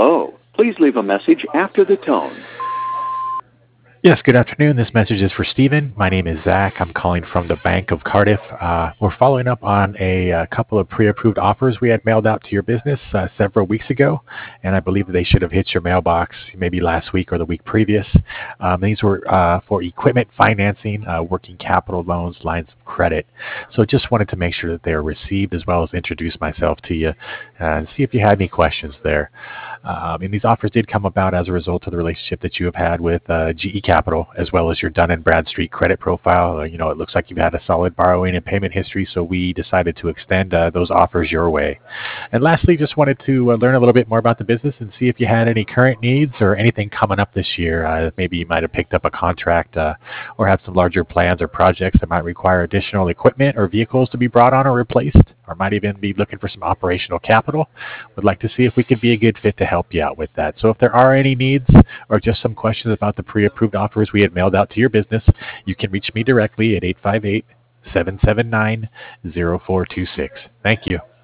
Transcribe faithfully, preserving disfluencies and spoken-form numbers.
Hello. Please leave a message after the tone. Yes, good afternoon. This message is for Stephen. My name is Zach. I'm calling from the Bank of Cardiff. Uh, we're following up on a, uh couple of pre-approved offers we had mailed out to your business uh, several weeks ago, and I believe they should have hit your mailbox maybe last week or the week previous. Um, these were uh, for equipment financing, uh, working capital loans, lines of credit. So just wanted to make sure that they are received, as well as introduce myself to you uh, and see if you had any questions there. Um, and these offers did come about as a result of the relationship that you have had with uh, G E Capital, as well as your Dun and Bradstreet credit profile. Uh, you know, it looks like you've had a solid borrowing and payment history, so we decided to extend uh, those offers your way. And lastly, just wanted to uh, learn a little bit more about the business and see if you had any current needs or anything coming up this year. Uh, maybe you might have picked up a contract uh, or have some larger plans or projects that might require additional equipment or vehicles to be brought on or replaced, or might even be looking for some operational capital. Would like to see if we could be a good fit to help you out with that. So if there are any needs or just some questions about the pre-approved offers we had mailed out to your business, you can reach me directly at eight five eight, seven seven nine, zero four two six. Thank you.